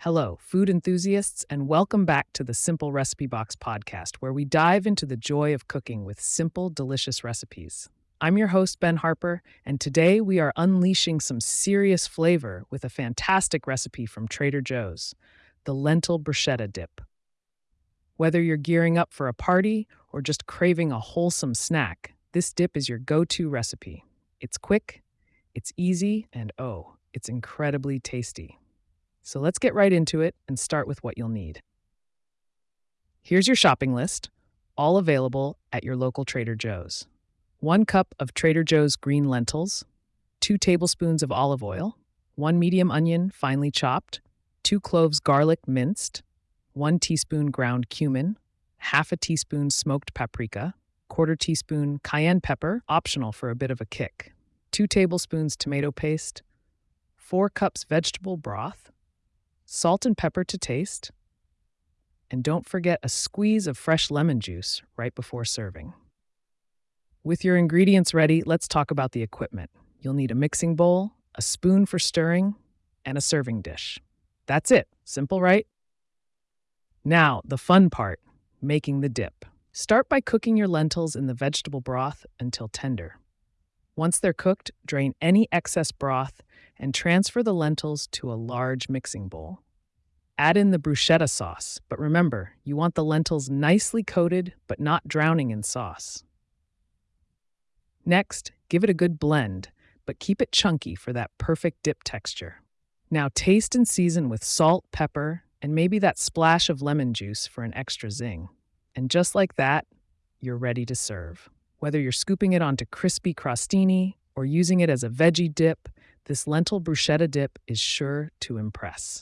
Hello, food enthusiasts, and welcome back to the Simple Recipe Box podcast, where we dive into the joy of cooking with simple, delicious recipes. I'm your host, Ben Harper, and today we are unleashing some serious flavor with a fantastic recipe from Trader Joe's, the lentil bruschetta dip. Whether you're gearing up for a party or just craving a wholesome snack, this dip is your go-to recipe. It's quick, it's easy, and it's incredibly tasty. So let's get right into it and start with what you'll need. Here's your shopping list, all available at your local Trader Joe's. 1 cup of Trader Joe's green lentils, 2 tablespoons of olive oil, 1 medium onion finely chopped, 2 cloves garlic minced, 1 teaspoon ground cumin, half a teaspoon smoked paprika, quarter teaspoon cayenne pepper, optional for a bit of a kick, 2 tablespoons tomato paste, 4 cups vegetable broth, salt and pepper to taste, and don't forget a squeeze of fresh lemon juice right before serving. With your ingredients ready, let's talk about the equipment. You'll need a mixing bowl, a spoon for stirring, and a serving dish. That's it. Simple, right? Now, the fun part, making the dip. Start by cooking your lentils in the vegetable broth until tender. Once they're cooked, drain any excess broth and transfer the lentils to a large mixing bowl. Add in the bruschetta sauce, but remember, you want the lentils nicely coated but not drowning in sauce. Next, give it a good blend, but keep it chunky for that perfect dip texture. Now taste and season with salt, pepper, and maybe that splash of lemon juice for an extra zing. And just like that, you're ready to serve. Whether you're scooping it onto crispy crostini or using it as a veggie dip, this lentil bruschetta dip is sure to impress.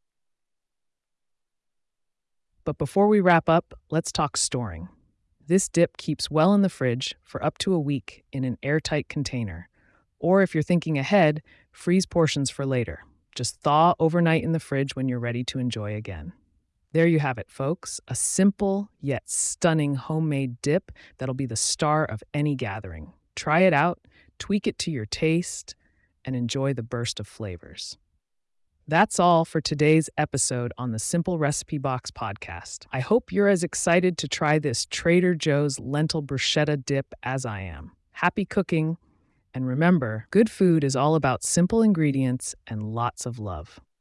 But before we wrap up, let's talk storing. This dip keeps well in the fridge for up to a week in an airtight container. Or if you're thinking ahead, freeze portions for later. Just thaw overnight in the fridge when you're ready to enjoy again. There you have it, folks. A simple yet stunning homemade dip that'll be the star of any gathering. Try it out, tweak it to your taste, and enjoy the burst of flavors. That's all for today's episode on the Simple Recipe Box podcast. I hope you're as excited to try this Trader Joe's lentil bruschetta dip as I am. Happy cooking, and remember, good food is all about simple ingredients and lots of love.